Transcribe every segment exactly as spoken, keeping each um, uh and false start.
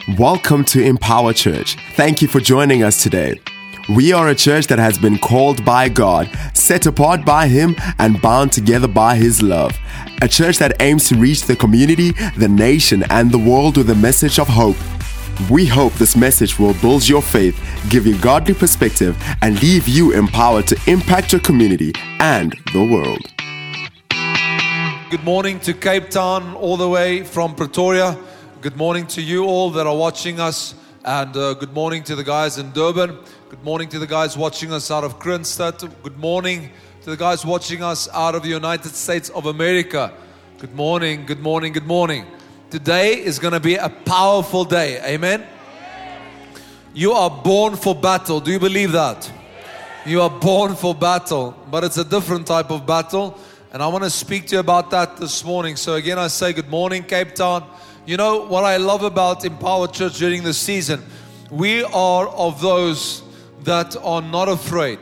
Welcome to Empower Church. Thank you for joining us today. We are a church that has been called by God, set apart by Him, and bound together by His love. A church that aims to reach the community, the nation, and the world with a message of hope. We hope this message will build your faith, give you godly perspective, and leave you empowered to impact your community and the world. Good morning to Cape Town, all the way from Pretoria. Good morning to you all that are watching us, and uh, good morning to the guys in Durban. Good morning to the guys watching us out of Kroonstad. Good morning to the guys watching us out of the United States of America. Good morning, good morning, good morning. Today is going to be a powerful day. Amen? You are born for battle. Do you believe that? You are born for battle, but it's a different type of battle. And I want to speak to you about that this morning. So again, I say good morning, Cape Town. You know what I love about Empower Church during this season? We are of those that are not afraid.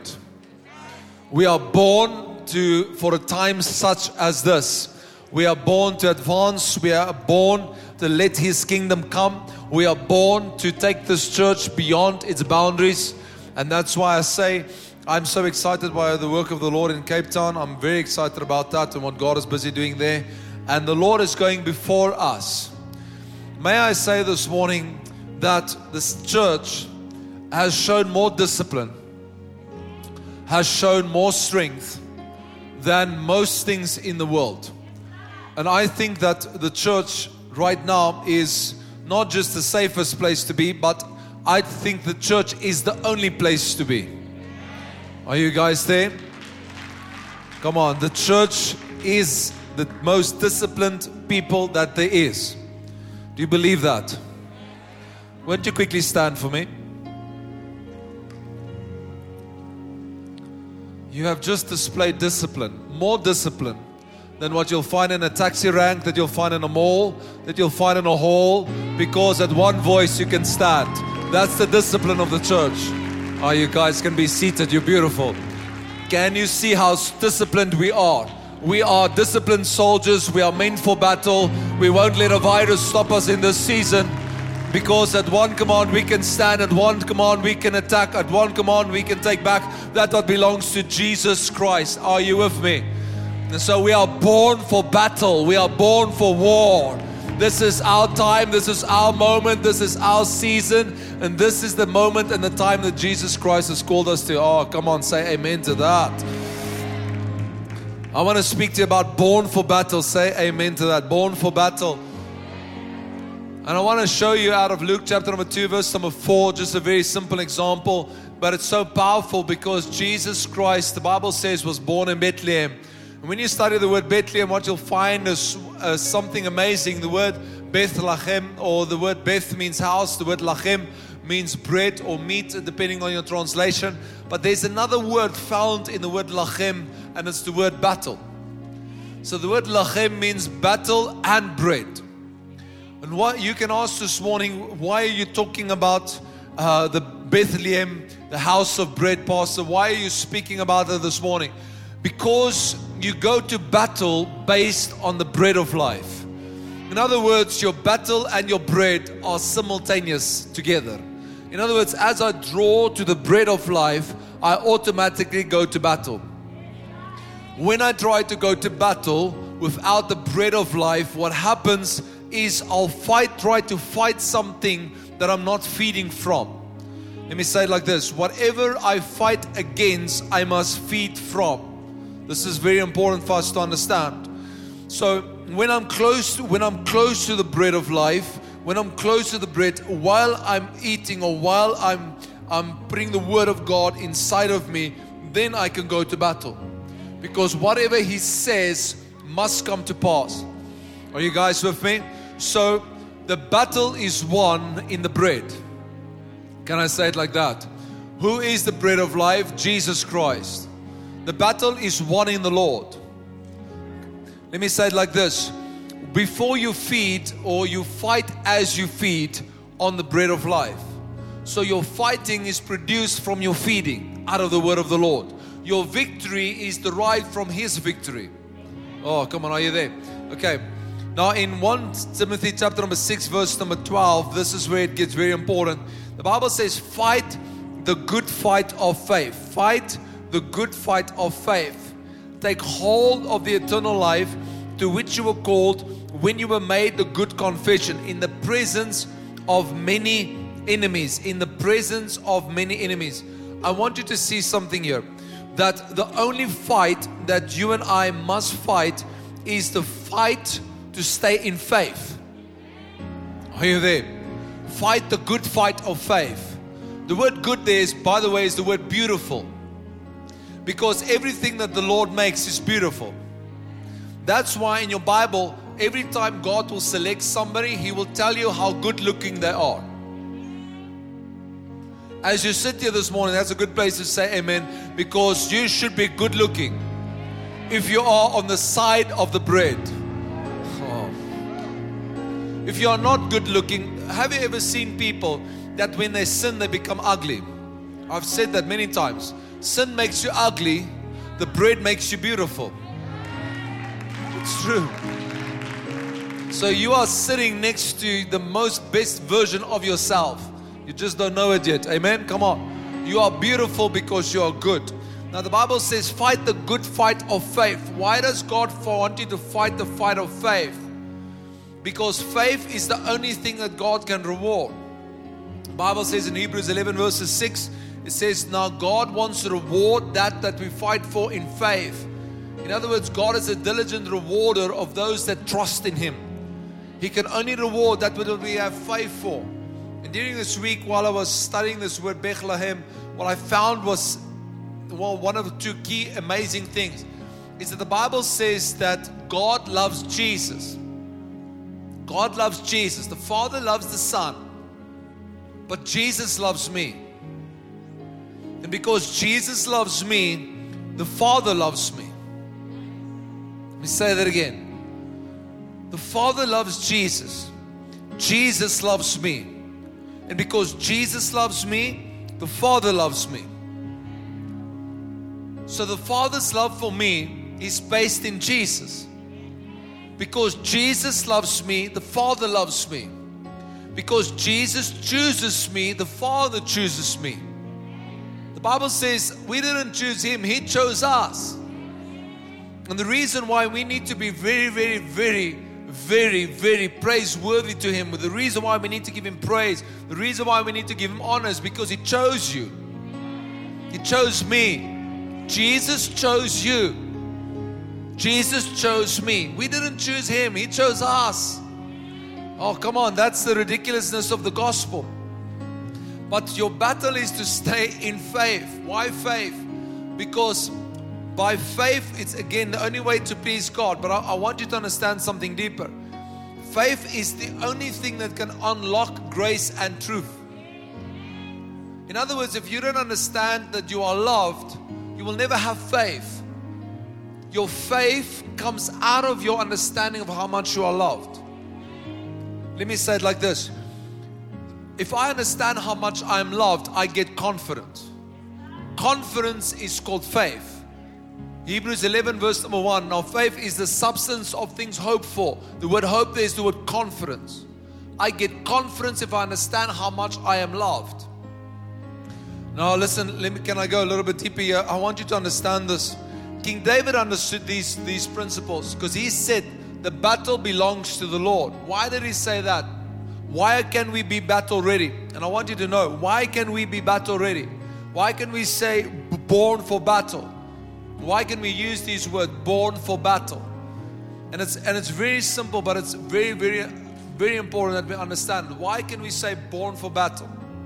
We are born to for a time such as this. We are born to advance. We are born to let His kingdom come. We are born to take this church beyond its boundaries. And that's why I say I'm so excited by the work of the Lord in Cape Town. I'm very excited about that and what God is busy doing there. And the Lord is going before us. May I say this morning that this church has shown more discipline, has shown more strength than most things in the world. And I think that the church right now is not just the safest place to be, but I think the church is the only place to be. Are you guys there? Come on, the church is the most disciplined people that there is. Do you believe that? Won't you quickly stand for me? You have just displayed discipline, more discipline than what you'll find in a taxi rank, that you'll find in a mall, that you'll find in a hall, because at one voice you can stand. That's the discipline of the church. Oh, you guys can be seated. You're beautiful. Can you see how disciplined we are? We are disciplined soldiers. We are meant for battle. We won't let a virus stop us in this season, because at one command we can stand, at one command we can attack, at one command we can take back that what belongs to Jesus Christ. Are you with me? And so we are born for battle. We are born for war. This is our time. This is our moment. This is our season. And this is the moment and the time that Jesus Christ has called us to. Oh, come on, say amen to that. I want to speak to you about born for battle. Say amen to that. Born for battle. And I want to show you out of Luke chapter number two, verse number four, just a very simple example. But it's so powerful because Jesus Christ, the Bible says, was born in Bethlehem. And when you study the word Bethlehem, what you'll find is uh, something amazing. The word Bethlehem, or the word Beth means house. The word Lachem means bread or meat, depending on your translation. But there's another word found in the word Lachem, and it's the word battle. So the word Lachem means battle and bread. And what you can ask this morning, why are you talking about uh, the Bethlehem, the house of bread, Pastor? Why are you speaking about it this morning? Because you go to battle based on the bread of life. In other words, your battle and your bread are simultaneous together. In other words, as I draw to the bread of life, I automatically go to battle. When I try to go to battle without the bread of life, what happens is I'll fight, try to fight something that I'm not feeding from. Let me say it like this. Whatever I fight against, I must feed from. This is very important for us to understand. So when I'm close to, when I'm close to the bread of life, when I'm close to the bread, while I'm eating or while I'm, I'm putting the word of God inside of me, then I can go to battle. Because whatever He says must come to pass. Are you guys with me? So the battle is won in the bread. Can I say it like that? Who is the bread of life? Jesus Christ. The battle is won in the Lord. Let me say it like this. Before you feed, or you fight as you feed on the bread of life. So your fighting is produced from your feeding out of the word of the Lord. Your victory is derived from His victory. Oh, come on, are you there? Okay. Now in First Timothy chapter number six, verse number twelve, this is where it gets very important. The Bible says, fight the good fight of faith. Fight the good fight of faith. Take hold of the eternal life to which you were called when you were made the good confession in the presence of many enemies. In the presence of many enemies. I want you to see something here. That the only fight that you and I must fight is the fight to stay in faith. Are you there? Fight the good fight of faith. The word good there is, by the way, is the word beautiful. Because everything that the Lord makes is beautiful. That's why in your Bible, every time God will select somebody, He will tell you how good looking they are. As you sit here this morning, that's a good place to say amen, because you should be good looking if you are on the side of the bread. Oh. If you are not good looking, have you ever seen people that when they sin, they become ugly? I've said that many times. Sin makes you ugly, the bread makes you beautiful. It's true. So you are sitting next to the most best version of yourself. You just don't know it yet. Amen? Come on. You are beautiful because you are good. Now the Bible says, fight the good fight of faith. Why does God want you to fight the fight of faith? Because faith is the only thing that God can reward. The Bible says in Hebrews eleven verses six, it says, now God wants to reward that that we fight for in faith. In other words, God is a diligent rewarder of those that trust in Him. He can only reward that which we have faith for. And during this week, while I was studying this word Bethlehem, what I found was, well, one of the two key amazing things is that the Bible says that God loves Jesus. God loves Jesus. The Father loves the Son. But Jesus loves me. And because Jesus loves me, the Father loves me. Let me say that again. The Father loves Jesus. Jesus loves me. And because Jesus loves me, the Father loves me. So the Father's love for me is based in Jesus. Because Jesus loves me, the Father loves me. Because Jesus chooses me, the Father chooses me. The Bible says we didn't choose Him, He chose us. And the reason why we need to be very, very, very, very, very praiseworthy to Him, the reason why we need to give Him praise, the reason why we need to give Him honor is because He chose you. He chose me. Jesus chose you. Jesus chose me. We didn't choose Him, He chose us. Oh, come on, that's the ridiculousness of the gospel. But your battle is to stay in faith. Why faith? Because by faith, it's again the only way to please God. But I, I want you to understand something deeper. Faith is the only thing that can unlock grace and truth. In other words, if you don't understand that you are loved, you will never have faith. Your faith comes out of your understanding of how much you are loved. Let me say it like this. If I understand how much I am loved, I get confidence. Confidence is called faith. Hebrews eleven verse number one. Now faith is the substance of things hoped for. The word hope there is the word confidence. I get confidence if I understand how much I am loved. Now listen, let me, can I go a little bit deeper here? I want you to understand this. King David understood these, these principles because he said the battle belongs to the Lord. Why did he say that? Why can we be battle ready? And I want you to know, why can we be battle ready? Why can we say born for battle? Why can we use these words, born for battle? And it's and it's very simple, but it's very, very, very important that we understand. Why can we say born for battle?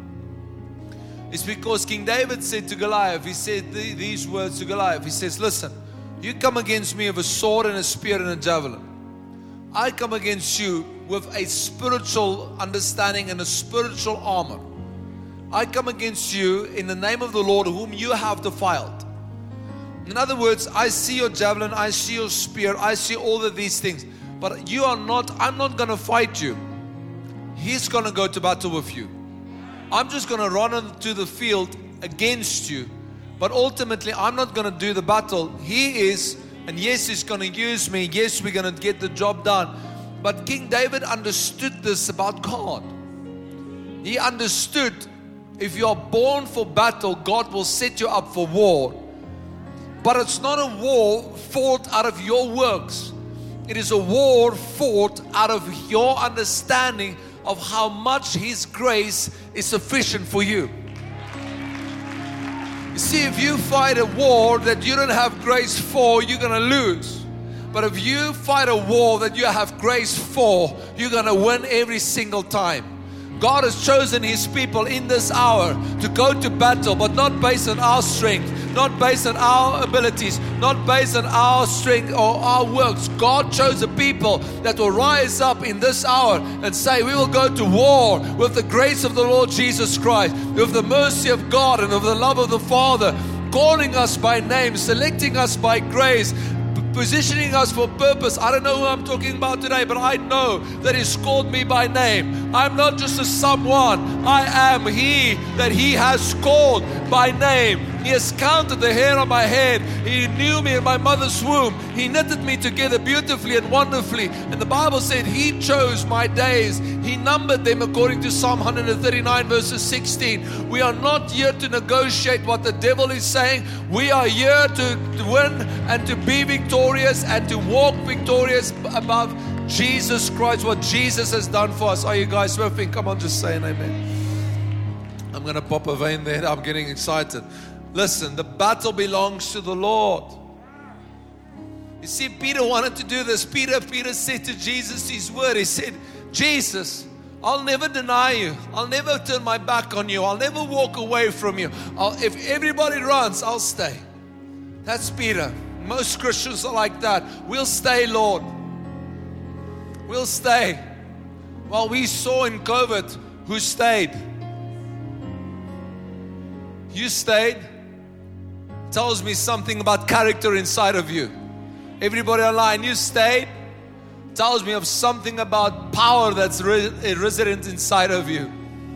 It's because King David said to Goliath, he said th- these words to Goliath. He says, listen, you come against me with a sword and a spear and a javelin. I come against you with a spiritual understanding and a spiritual armor. I come against you in the name of the Lord whom you have defiled. In other words, I see your javelin, I see your spear, I see all of these things. But you are not, I'm not going to fight you. He's going to go to battle with you. I'm just going to run into the field against you. But ultimately, I'm not going to do the battle. He is, and yes, He's going to use me. Yes, we're going to get the job done. But King David understood this about God. He understood if you are born for battle, God will set you up for war. But it's not a war fought out of your works. It is a war fought out of your understanding of how much His grace is sufficient for you. You see, if you fight a war that you don't have grace for, you're going to lose. But if you fight a war that you have grace for, you're going to win every single time. God has chosen His people in this hour to go to battle, but not based on our strength, not based on our abilities, not based on our strength or our works. God chose a people that will rise up in this hour and say, we will go to war with the grace of the Lord Jesus Christ, with the mercy of God and with the love of the Father, calling us by name, selecting us by grace, positioning us for purpose. I don't know who I'm talking about today, but I know that He's called me by name. I'm not just a someone. I am He that He has called by name. He has counted the hair on my head. He knew me in my mother's womb. He knitted me together beautifully and wonderfully. And the Bible said He chose my days. He numbered them according to Psalm one thirty-nine verses sixteen. We are not here to negotiate what the devil is saying. We are here to, to win and to be victorious and to walk victorious above Jesus Christ, what Jesus has done for us. Are you guys surfing? Come on, just say an amen. I'm going to pop a vein there. I'm getting excited. Listen, the battle belongs to the Lord. You see, Peter wanted to do this. Peter, Peter said to Jesus His word. He said, Jesus, I'll never deny you. I'll never turn my back on you. I'll never walk away from you. I'll, if everybody runs, I'll stay. That's Peter. Most Christians are like that. We'll stay, Lord. We'll stay. Well, we saw in COVID who stayed. You stayed. Tells me something about character inside of you. Everybody online, you stayed. Tells me of something about power that's re- resident inside of you.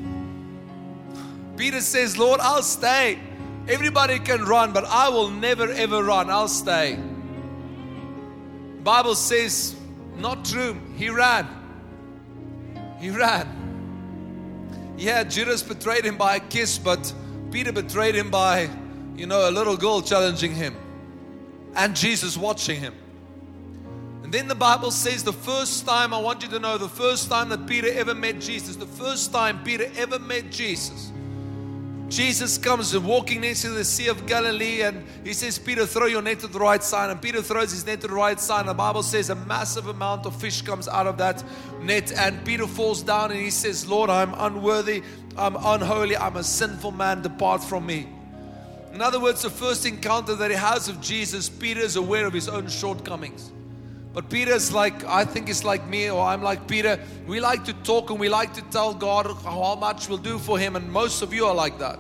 Peter says, Lord, I'll stay. Everybody can run, but I will never ever run. I'll stay. The Bible says, not true. He ran. He ran. Yeah, Judas betrayed Him by a kiss, but Peter betrayed Him by, you know, a little girl challenging him and Jesus watching him. And then the Bible says the first time, I want you to know, the first time that Peter ever met Jesus, the first time Peter ever met Jesus, Jesus comes and walking next to the Sea of Galilee, and He says, Peter, throw your net to the right side. And Peter throws his net to the right side. And the Bible says a massive amount of fish comes out of that net, and Peter falls down and he says, Lord, I'm unworthy, I'm unholy, I'm a sinful man, depart from me. In other words, the first encounter that he has of Jesus, Peter is aware of his own shortcomings. But Peter's like, I think it's like me, or I'm like Peter. We like to talk and we like to tell God how much we'll do for Him, and most of you are like that.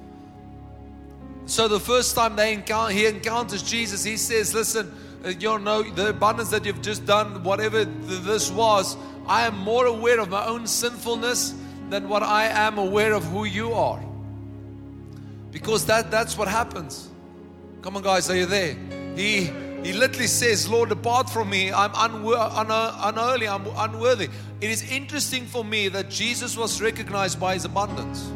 So the first time they encounter, he encounters Jesus, he says, listen, you know, the abundance that you've just done, whatever this was, I am more aware of my own sinfulness than what I am aware of who you are. Because that, that's what happens. Come on, guys, are you there? He he literally says, Lord, depart from me. I'm unwor- un- unholy, I'm unworthy. It is interesting for me that Jesus was recognized by His abundance,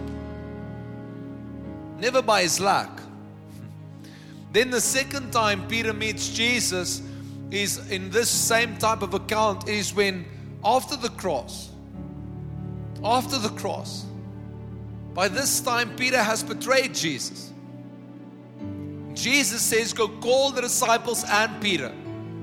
never by His lack. Then the second time Peter meets Jesus is in this same type of account, is when after the cross, after the cross, by this time, Peter has betrayed Jesus. Jesus says, go call the disciples and Peter.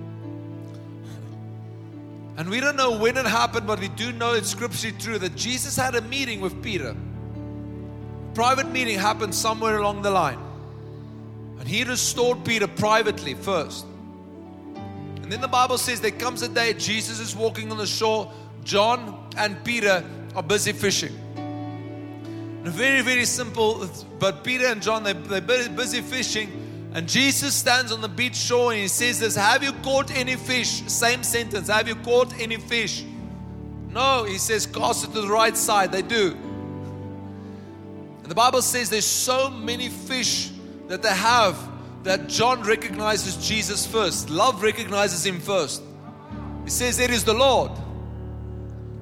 And we don't know when it happened, but we do know it's scripturally true that Jesus had a meeting with Peter. A private meeting happened somewhere along the line. And He restored Peter privately first. And then the Bible says there comes a day Jesus is walking on the shore. John and Peter are busy fishing. Very, very simple, but Peter and John, they, they're busy fishing, and Jesus stands on the beach shore and He says this, have you caught any fish? Same sentence, have you caught any fish? No, He says, cast it to the right side. They do. And the Bible says there's so many fish that they have that John recognizes Jesus first. Love recognizes Him first. He says, it is the Lord.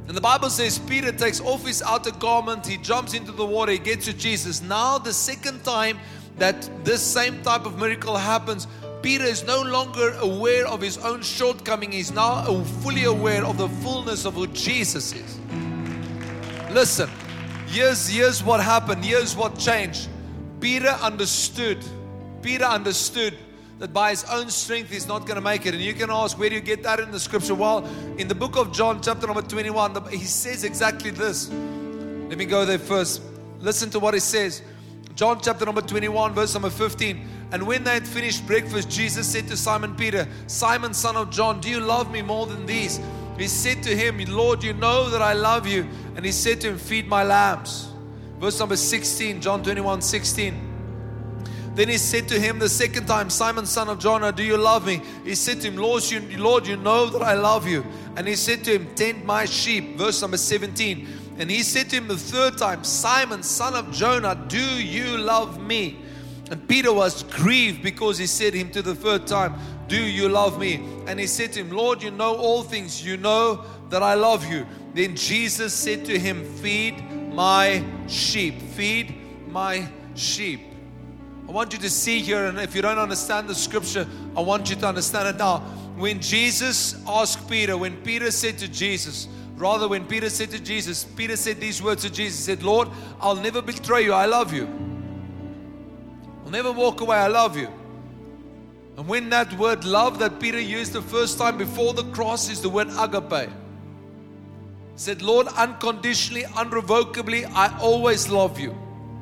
And the Bible says Peter takes off his outer garment, he jumps into the water, he gets to Jesus. Now the second time that this same type of miracle happens, Peter is no longer aware of his own shortcoming. He's now fully aware of the fullness of who Jesus is. Listen, here's, here's what happened. Here's what changed. Peter understood. Peter understood that by his own strength he's not going to make it. And you can ask, where do you get that in the scripture? Well, in the book of John, chapter number twenty-one, he says exactly this. Let me go there first. Listen to what he says. John chapter number twenty-one, verse number fifteen. And when they had finished breakfast, Jesus said to Simon Peter, Simon, son of John, do you love me more than these? He said to him, Lord, you know that I love you. And he said to him, feed my lambs. Verse number sixteen, John twenty-one, sixteen. Then he said to him the second time, Simon, son of John, do you love me? He said to him, Lord, you, Lord, you know that I love you. And he said to him, tend my sheep. Verse number seventeen. And he said to him the third time, Simon, son of Jonah, do you love me? And Peter was grieved because he said to him to the third time, do you love me? And he said to him, Lord, you know all things. You know that I love you. Then Jesus said to him, feed my sheep. Feed my sheep. I want you to see here, and if you don't understand the scripture, I want you to understand it now. When Jesus asked Peter, when Peter said to Jesus, rather when Peter said to Jesus, Peter said these words to Jesus. He said, Lord, I'll never betray you. I love you. I'll never walk away. I love you. And when that word love that Peter used the first time before the cross is the word agape. He said, Lord, unconditionally, unrevocably, I always love you.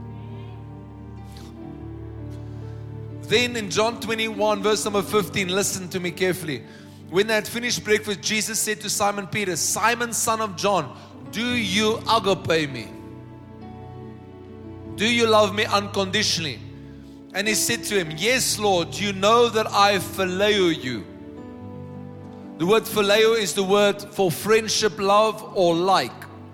Then in John twenty-one, verse number fifteen, listen to me carefully. When they had finished breakfast, Jesus said to Simon Peter, Simon, son of John, do you agape me? Do you love me unconditionally? And he said to him, yes, Lord, you know that I phileo you. The word phileo is the word for friendship, love, or like.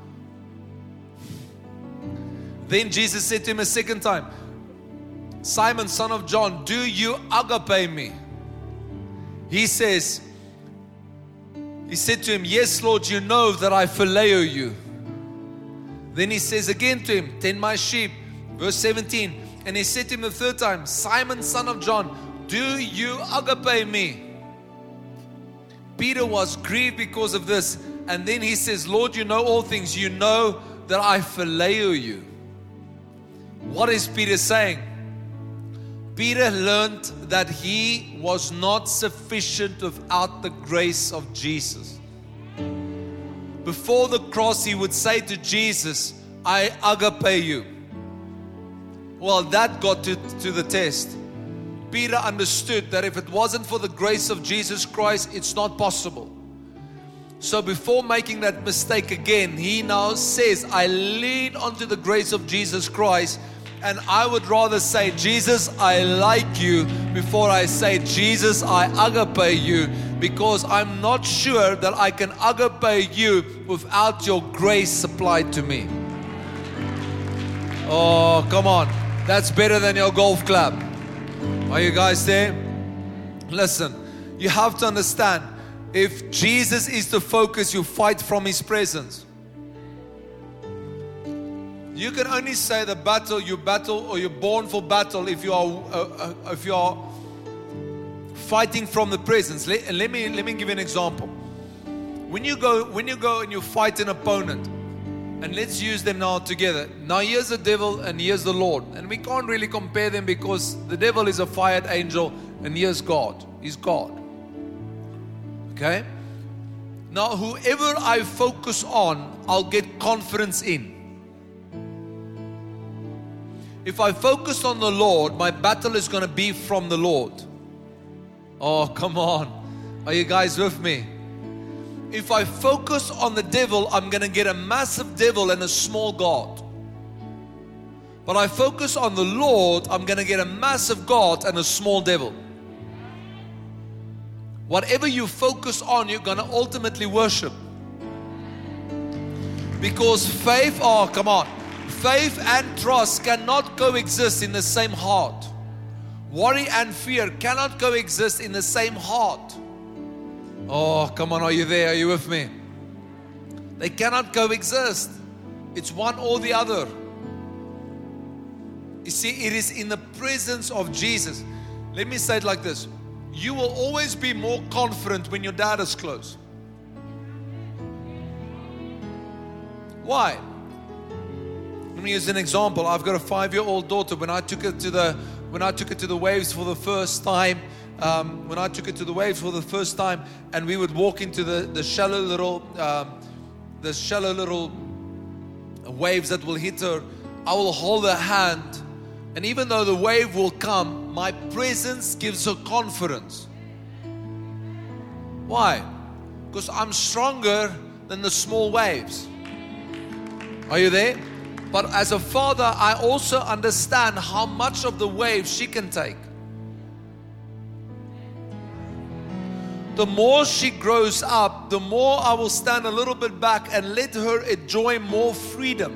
Then Jesus said to him a second time, Simon, son of John, do you agape me? He says, he said to him, yes, Lord, you know that I phileo you. Then he says again to him, tend my sheep. Verse seventeen. And he said to him the third time, Simon, son of John, do you agape me? Peter was grieved because of this. And then he says, Lord, you know all things. You know that I phileo you. What is Peter saying? Peter learned that he was not sufficient without the grace of Jesus. Before the cross, he would say to Jesus, I agape you. Well, that got to, to the test. Peter understood that if it wasn't for the grace of Jesus Christ, it's not possible. So before making that mistake again, he now says, I lean onto the grace of Jesus Christ. And I would rather say, Jesus, I like you, before I say, Jesus, I agape you, because I'm not sure that I can agape you without your grace supplied to me. Oh, come on. That's better than your golf club. Are you guys there? Listen, you have to understand, if Jesus is the focus, you fight from His presence. You can only say the battle, you battle, or you're born for battle if you are uh, uh, if you are fighting from the presence. Let, let me let me give you an example. When you go when you go and you fight an opponent, and let's use them now together. Now here's the devil and here's the Lord, and we can't really compare them because the devil is a fired angel and here's God. He's God. Okay. Now whoever I focus on, I'll get confidence in. If I focus on the Lord, my battle is going to be from the Lord. Oh, come on. Are you guys with me? If I focus on the devil, I'm going to get a massive devil and a small God. But I focus on the Lord, I'm going to get a massive God and a small devil. Whatever you focus on, you're going to ultimately worship. Because faith, oh, come on. Faith and trust cannot coexist in the same heart. Worry and fear cannot coexist in the same heart. Oh, come on, are you there? Are you with me? They cannot coexist. It's one or the other. You see, it is in the presence of Jesus. Let me say it like this. You will always be more confident when your dad is close. Why? Let me use an example. I've got a five-year-old daughter. When I took her to the when I took her to the waves for the first time, um, when I took her to the waves for the first time, and we would walk into the the shallow little um, the shallow little waves that will hit her, I will hold her hand, and even though the wave will come, my presence gives her confidence. Why? Because I'm stronger than the small waves. Are you there? But as a father, I also understand how much of the wave she can take. The more she grows up, the more I will stand a little bit back and let her enjoy more freedom.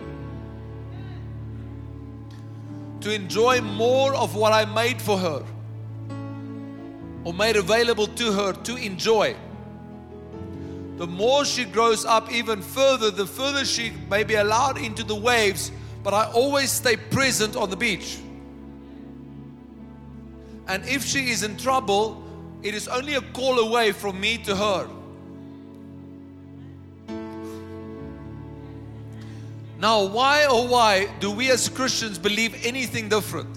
To enjoy more of what I made for her, or made available to her to enjoy. The more she grows up even further, the further she may be allowed into the waves, but I always stay present on the beach. And if she is in trouble, it is only a call away from me to her. Now, why oh why do we as Christians believe anything different?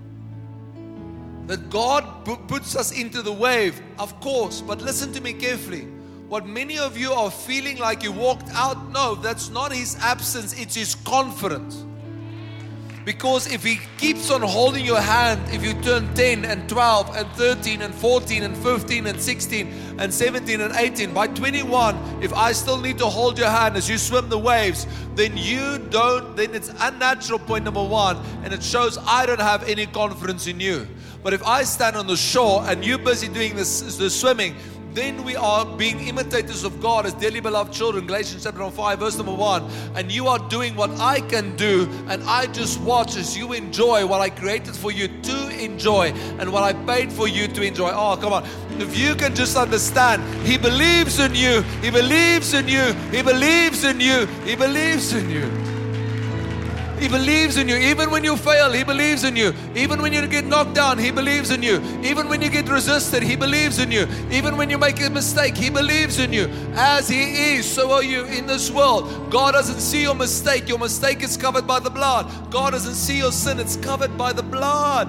That God p- puts us into the wave, of course, but listen to me carefully. What many of you are feeling like you walked out, no, that's not His absence, it's His confidence. Because if He keeps on holding your hand, if you turn ten and twelve and thirteen and fourteen and fifteen and sixteen and seventeen and eighteen, by twenty-one, if I still need to hold your hand as you swim the waves, then you don't, then it's unnatural, point number one, and it shows I don't have any confidence in you. But if I stand on the shore and you're busy doing this, the swimming, then we are being imitators of God as dearly beloved children. Galatians chapter five, verse number one. And you are doing what I can do, and I just watch as you enjoy what I created for you to enjoy, and what I paid for you to enjoy. Oh, come on. If you can just understand, He believes in you, He believes in you, He believes in you, He believes in you. He believes in you. Even when you fail, He believes in you. Even when you get knocked down, He believes in you. Even when you get resisted, He believes in you. Even when you make a mistake, He believes in you. As He is, so are you in this world. God doesn't see your mistake. Your mistake is covered by the blood. God doesn't see your sin. It's covered by the blood.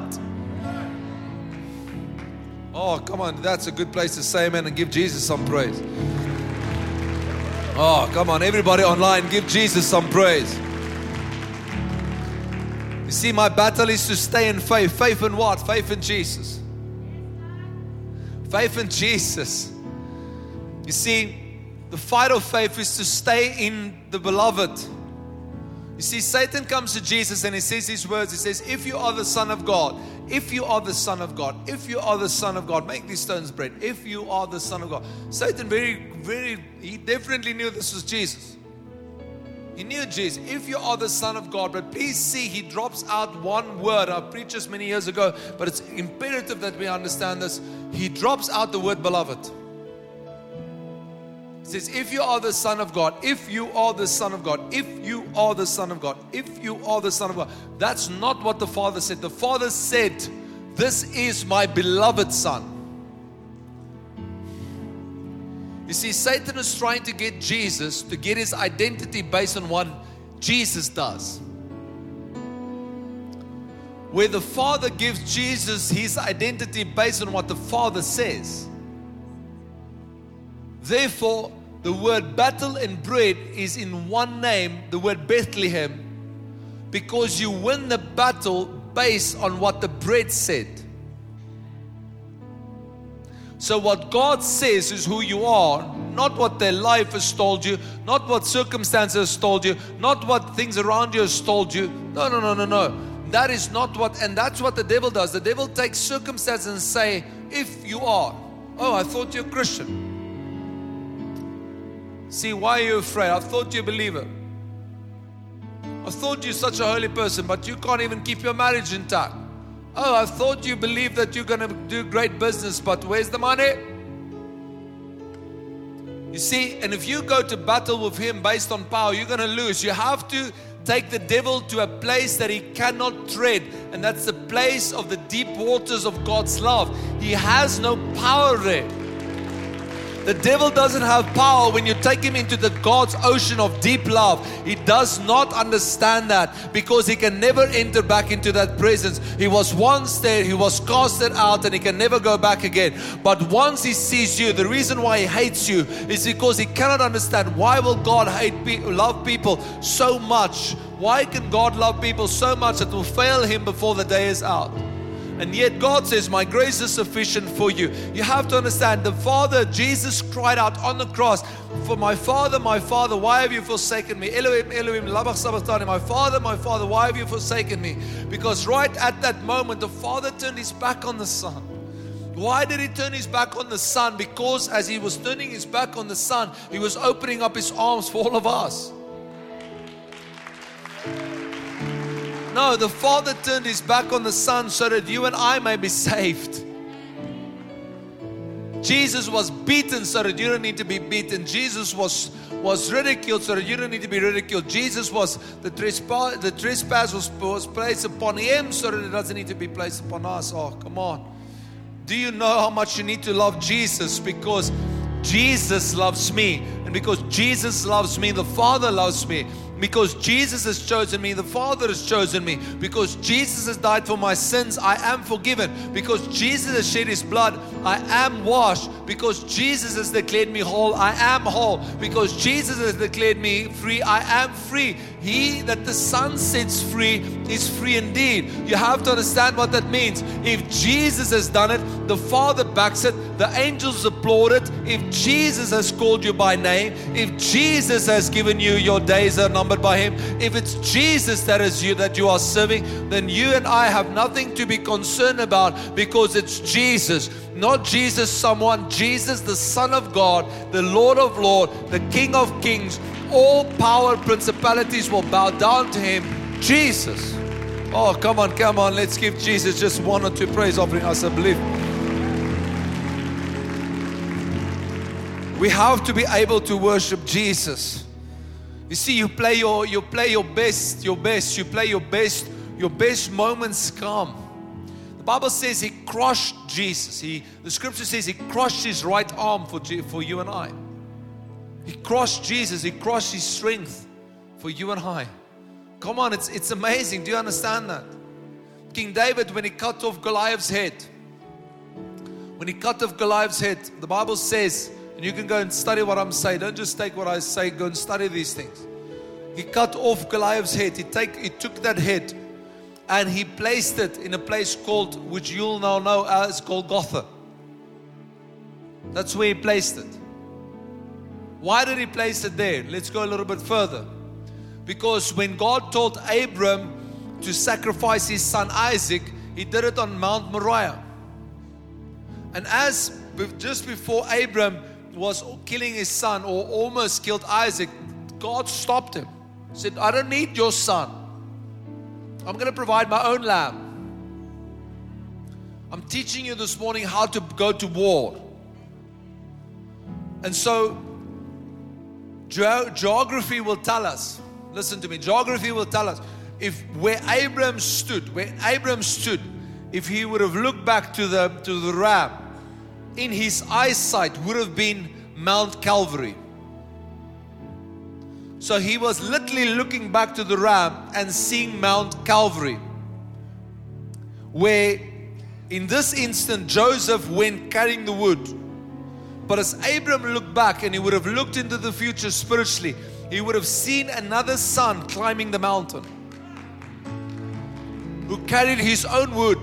Oh, come on. That's a good place to say amen and give Jesus some praise. Oh, come on. Everybody online, give Jesus some praise. You see, my battle is to stay in faith. Faith in what? Faith in Jesus. Faith in Jesus. You see, the fight of faith is to stay in the beloved. You see, Satan comes to Jesus and he says these words. He says, if you are the Son of God, if you are the Son of God, if you are the Son of God, make these stones bread. If you are the Son of God. Satan very, very, he definitely knew this was Jesus. He knew Jesus. If you are the Son of God, but please see, he drops out one word. I preached this many years ago, but it's imperative that we understand this. He drops out the word beloved. He says, if you are the Son of God, if you are the Son of God, if you are the Son of God, if you are the Son of God. That's not what the Father said. The Father said, this is my beloved Son. You see, Satan is trying to get Jesus to get his identity based on what Jesus does. Where the Father gives Jesus his identity based on what the Father says. Therefore, the word battle and bread is in one name, the word Bethlehem, because you win the battle based on what the bread said. So what God says is who you are, not what their life has told you, not what circumstances has told you, not what things around you has told you. No, no, no, no, no. That is not what, and that's what the devil does. The devil takes circumstances and say, if you are, oh, I thought you're a Christian. See, why are you afraid? I thought you're a believer. I thought you're such a holy person, but you can't even keep your marriage intact. Oh, I thought you believed that you're going to do great business, but where's the money? You You see, and if you go to battle with him based on power, you're going to lose. You have to take the devil to a place that he cannot tread, and that's the place of the deep waters of God's love. He has no power there. The devil doesn't have power when you take him into the God's ocean of deep love. He does not understand that, because he can never enter back into that presence. He was once there, he was casted out, and he can never go back again. But once he sees you, the reason why he hates you is because he cannot understand, why will God hate people, love people so much? Why can God love people so much that will fail him before the day is out? And yet God says, my grace is sufficient for you. You have to understand, the Father, Jesus cried out on the cross, for my Father, my Father, why have you forsaken me? Elohim, Elohim, labach sabachthani. My Father, my Father, why have you forsaken me? Because right at that moment, the Father turned his back on the Son. Why did he turn his back on the Son? Because as he was turning his back on the Son, he was opening up his arms for all of us. No, the Father turned his back on the Son so that you and I may be saved. Jesus was beaten so that you don't need to be beaten. Jesus was, was ridiculed so that you don't need to be ridiculed. Jesus was, the trespass, the trespass was, was placed upon him so that it doesn't need to be placed upon us. Oh, come on. Do you know how much you need to love Jesus? Because Jesus loves me. And because Jesus loves me, the Father loves me. Because Jesus has chosen me, the Father has chosen me. Because Jesus has died for my sins, I am forgiven. Because Jesus has shed his blood, I am washed. Because Jesus has declared me whole, I am whole. Because Jesus has declared me free, I am free. He that the Son sets free is free indeed. You have to understand what that means. If Jesus has done it, the Father backs it, the angels applaud it. If Jesus has called you by name, if Jesus has given you your days are numbered by him, if it's Jesus that is you that you are serving, then you and I have nothing to be concerned about, because it's Jesus. Not Jesus someone, Jesus the Son of God, the Lord of Lords, the King of Kings. All power, principalities will bow down to him, Jesus. Oh, come on, come on, let's give Jesus just one or two praise offering us, I believe. We have to be able to worship Jesus. You see, you play your you play your best, your best, you play your best, your best moments come. The Bible says he crushed Jesus. He, the scripture says he crushed his right arm for, for you and I. He crushed Jesus, he crushed his strength for you and I. Come on, it's, it's amazing. Do you understand that? King David, when he cut off Goliath's head, when he cut off Goliath's head, the Bible says, and you can go and study what I'm saying. Don't just take what I say. Go and study these things. He cut off Goliath's head. He, take, he took that head and he placed it in a place called, which you'll now know as Golgotha. That's where he placed it. Why did he place it there? Let's go a little bit further. Because when God told Abram to sacrifice his son Isaac, he did it on Mount Moriah. And as just before Abram was killing his son, or almost killed Isaac, God stopped him. He said, I don't need your son. I'm going to provide my own lamb. I'm teaching you this morning how to go to war. And so ge- geography will tell us, listen to me, geography will tell us, if where Abram stood, where Abram stood, if he would have looked back to the to the ram, in his eyesight would have been Mount Calvary. So he was literally looking back to the ram and seeing Mount Calvary, where in this instant Joseph went carrying the wood. But as Abram looked back, and he would have looked into the future spiritually, he would have seen another son climbing the mountain, who carried his own wood.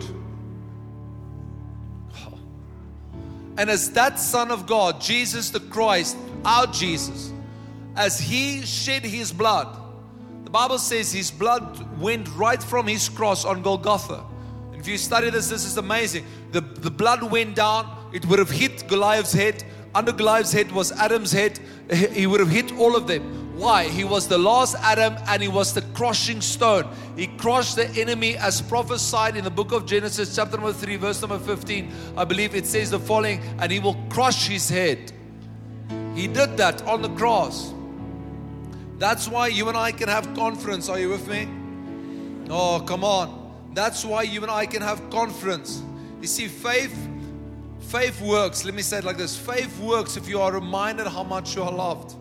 And as that Son of God, Jesus the Christ, our Jesus, as he shed his blood, the Bible says his blood went right from his cross on Golgotha. And if you study this, this is amazing. The, the blood went down, it would have hit Goliath's head. Under Goliath's head was Adam's head. He would have hit all of them. Why? He was the last Adam, and he was the crushing stone. He crushed the enemy as prophesied in the book of Genesis chapter number three, verse number fifteen. I believe it says the following, and he will crush his head. He did that on the cross. That's why you and I can have confidence. Are you with me? Oh, come on. That's why you and I can have confidence. You see, faith, faith works. Let me say it like this. Faith works if you are reminded how much you are loved.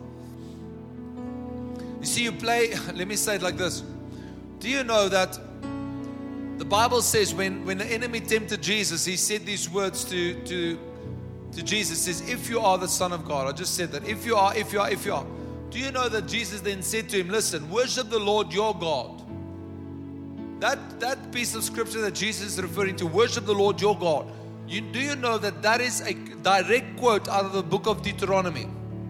You see, you play, let me say it like this. Do you know that the Bible says when, when the enemy tempted Jesus, he said these words to, to, to Jesus. He says, if you are the Son of God. I just said that. If you are, if you are, if you are. Do you know that Jesus then said to him, listen, worship the Lord your God. That, that piece of scripture that Jesus is referring to, worship the Lord your God. You, do you know that that is a direct quote out of the book of Deuteronomy?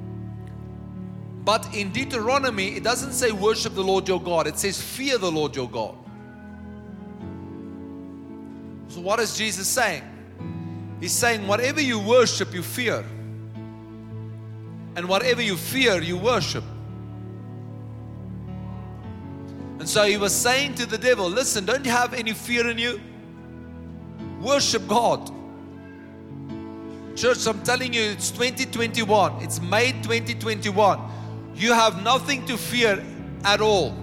But in Deuteronomy, it doesn't say worship the Lord your God. It says fear the Lord your God. So what is Jesus saying? He's saying whatever you worship, you fear. And whatever you fear, you worship. And so he was saying to the devil, listen, don't you have any fear in you? Worship God. Church, I'm telling you, it's twenty twenty-one. It's May twenty twenty-one. You have nothing to fear at all.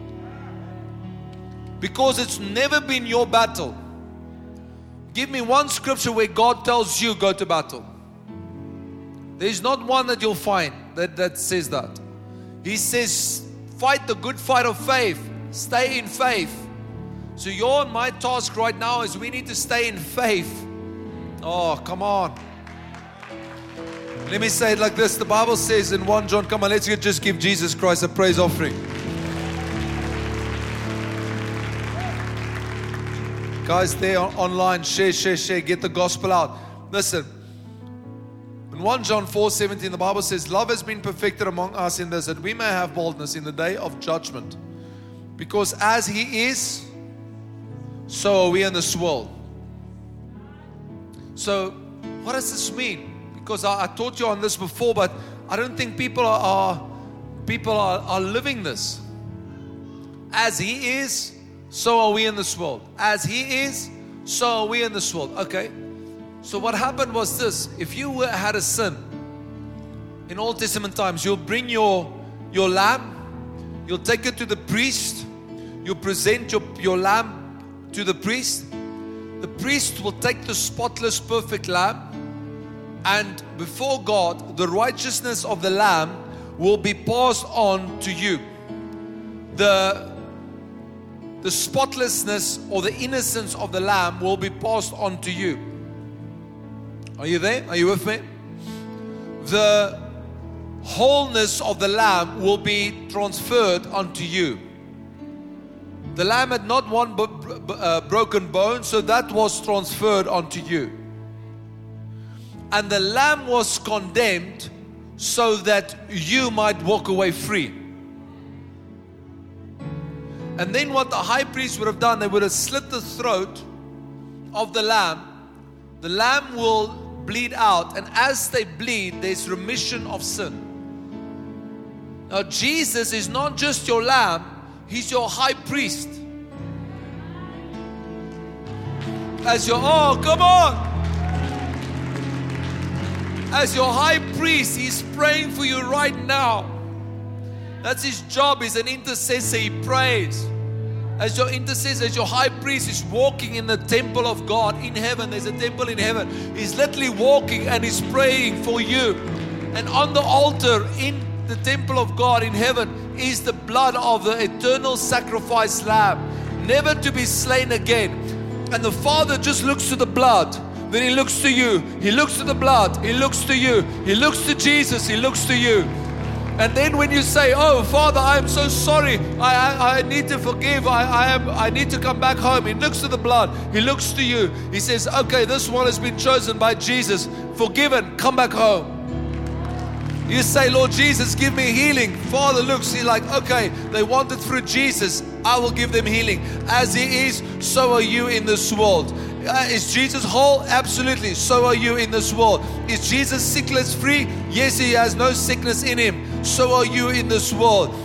Because it's never been your battle. Give me one scripture where God tells you go to battle. There's not one that you'll find that, that says that. He says, fight the good fight of faith. Stay in faith. So your and my task right now is we need to stay in faith. Oh, come on. Let me say it like this. The Bible says in First John, come on, let's just give Jesus Christ a praise offering. Guys, there online, share, share, share, get the gospel out. Listen, in First John four seventeen, the Bible says, love has been perfected among us in this, that we may have boldness in the day of judgment. Because as He is, so are we in this world. So, what does this mean? Because I, I taught you on this before, but I don't think people are, are people are, are living this. As He is, so are we in this world. As He is, so are we in this world. Okay. So what happened was this. If you were, had a sin, in Old Testament times, you'll bring your, your lamb, you'll take it to the priest, you'll present your, your lamb to the priest. The priest will take the spotless, perfect lamb, and before God, the righteousness of the lamb will be passed on to you. The, the spotlessness or the innocence of the lamb will be passed on to you. Are you there? Are you with me? The wholeness of the lamb will be transferred onto you. The lamb had not one b- b- uh, broken bone, so that was transferred onto you. And the lamb was condemned so that you might walk away free. And then what the high priest would have done, they would have slit the throat of the lamb. The lamb will bleed out, and as they bleed, there's remission of sin. Now Jesus is not just your lamb, He's your high priest. As your, oh come on! As your high priest, He's praying for you right now. That's His job. He's an intercessor. He prays. As your intercessor, as your high priest is walking in the temple of God in heaven. There's a temple in heaven. He's literally walking and He's praying for you. And on the altar in the temple of God in heaven is the blood of the eternal sacrifice lamb, never to be slain again. And the Father just looks to the blood. Then He looks to you. He looks to the blood. He looks to you. He looks to Jesus. He looks to you. And then when you say, oh Father, I am so sorry, I, I, I need to forgive, I, I, am, I need to come back home. He looks to the blood, He looks to you. He says, okay, this one has been chosen by Jesus, forgiven, come back home. You say, Lord Jesus, give me healing. Father looks, He's like, okay, they want it through Jesus, I will give them healing. As He is, so are you in this world. Uh, is Jesus whole? Absolutely. So are you in this world. Is Jesus sickness free? Yes, He has no sickness in Him. So are you in this world.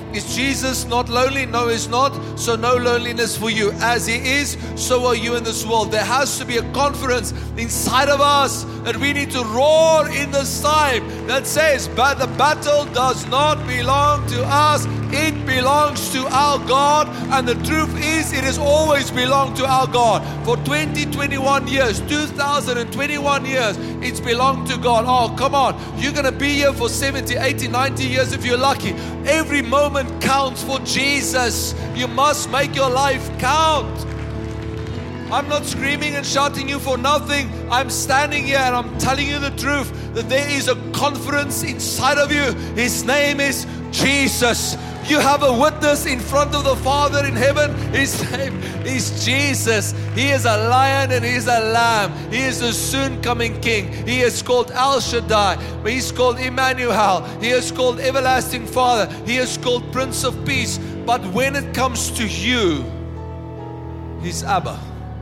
Is Jesus not lonely? No, He's not. So no loneliness for you. As He is, so are you in this world. There has to be a confidence inside of us that we need to roar in this time that says, but the battle does not belong to us. It belongs to our God. And the truth is, it has always belonged to our God. For twenty, twenty-one years, two thousand twenty-one years, it's belonged to God. Oh, come on. You're going to be here for seventy, eighty, ninety years if you're lucky. Every moment counts for Jesus. You must make your life count. I'm not screaming and shouting you for nothing. I'm standing here and I'm telling you the truth that there is a confidence inside of you. His name is Jesus. You have a witness in front of the Father in heaven. His name is Jesus. He is a lion and He is a lamb. He is a soon coming King. He is called El Shaddai. He's called Emmanuel. He is called Everlasting Father. He is called Prince of Peace. But when it comes to you, He's Abba.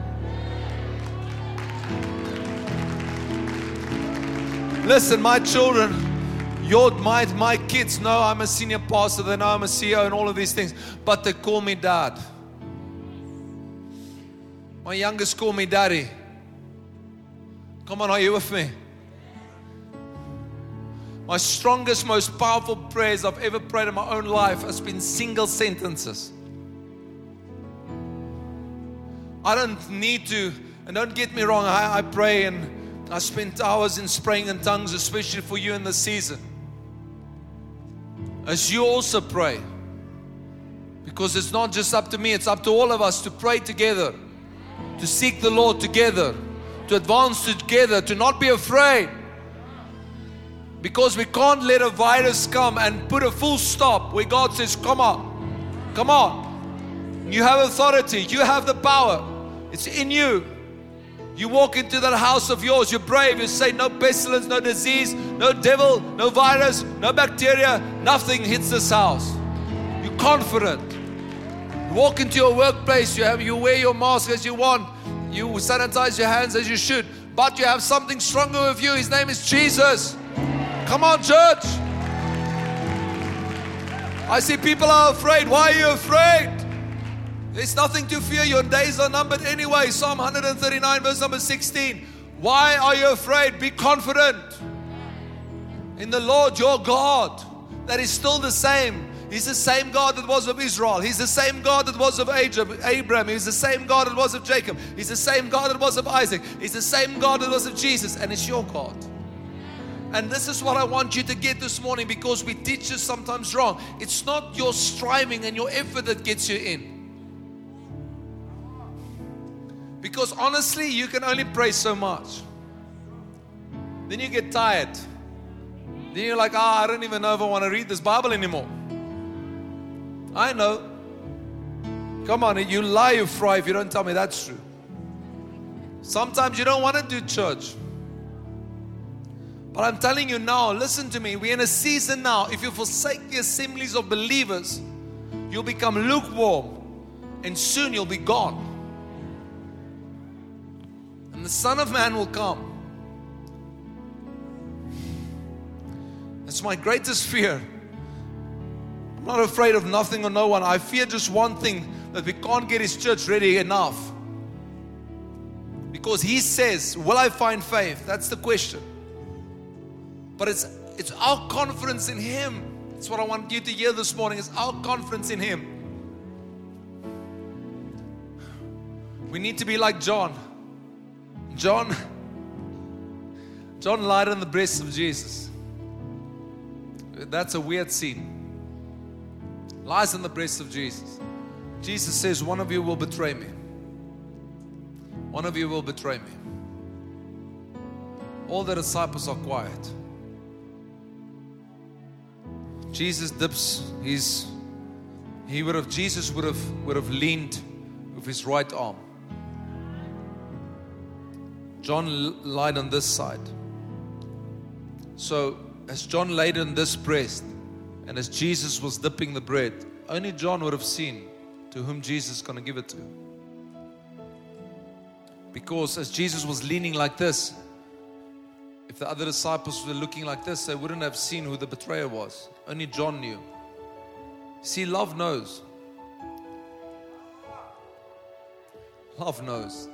Listen, my children, Your, my, my kids know I'm a senior pastor, they know I'm a C E O and all of these things, but they call me dad. My youngest call me daddy. Come on, are you with me? My strongest, most powerful prayers I've ever prayed in my own life has been single sentences. I don't need to, and don't get me wrong, I, I pray and I spend hours in praying in tongues, especially for you in this season. As you also pray. Because it's not just up to me, it's up to all of us to pray together. To seek the Lord together. To advance together, to not be afraid. Because we can't let a virus come and put a full stop where God says, come on, come on. You have authority, you have the power. It's in you. You walk into that house of yours, you're brave, you say no pestilence, no disease, no devil, no virus, no bacteria, nothing hits this house. You're confident. You walk into your workplace, you have you wear your mask as you want, you sanitize your hands as you should, but you have something stronger with you. His name is Jesus. Come on, church. I see people are afraid. Why are you afraid? There's nothing to fear. Your days are numbered anyway. Psalm one thirty-nine verse number sixteen. Why are you afraid? Be confident in the Lord your God. That is still the same. He's the same God that was of Israel. He's the same God that was of Abraham. He's the same God that was of Jacob. He's the same God that was of Isaac. He's the same God that was of Jesus. And it's your God. And this is what I want you to get this morning, because we teach you sometimes wrong. It's not your striving and your effort that gets you in. Because honestly, you can only pray so much. Then you get tired. Then you're like, ah, oh, I don't even know if I want to read this Bible anymore. I know. Come on, you lie, you fry if you don't tell me that's true. Sometimes you don't want to do church. But I'm telling you now, listen to me. We're in a season now. If you forsake the assemblies of believers, you'll become lukewarm. And soon you'll be gone. And the Son of Man will come. That's my greatest fear. I'm not afraid of nothing or no one. I fear just one thing, that we can't get His church ready enough. Because He says, will I find faith? That's the question. But it's it's our confidence in Him. That's what I want you to hear this morning. It's our confidence in Him. We need to be like John. John, John lied on the breast of Jesus. That's a weird scene. Lies on the breast of Jesus. Jesus says, one of you will betray me. One of you will betray me. All the disciples are quiet. Jesus dips his, he would have, Jesus would have, would have leaned with his right arm. John lied on this side. So as John laid on this breast, and as Jesus was dipping the bread, only John would have seen to whom Jesus is going to give it to. Because as Jesus was leaning like this, if the other disciples were looking like this, they wouldn't have seen who the betrayer was. Only John knew. See, love knows. Love knows.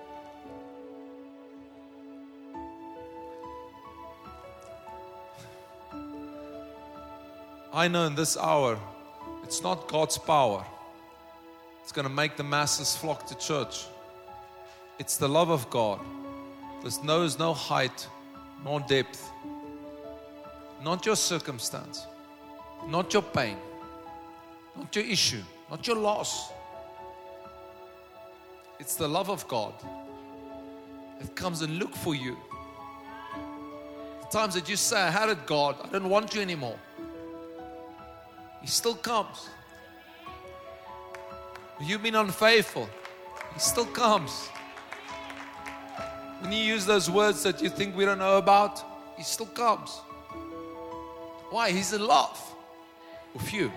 I know in this hour, it's not God's power. It's going to make the masses flock to church. It's the love of God. This knows no height, nor depth. Not your circumstance. Not your pain. Not your issue. Not your loss. It's the love of God that comes and look for you. The times that you say, I had it, God. I don't want you anymore. He still comes. You've been unfaithful. He still comes. When you use those words that you think we don't know about, He still comes. Why? He's in love with you.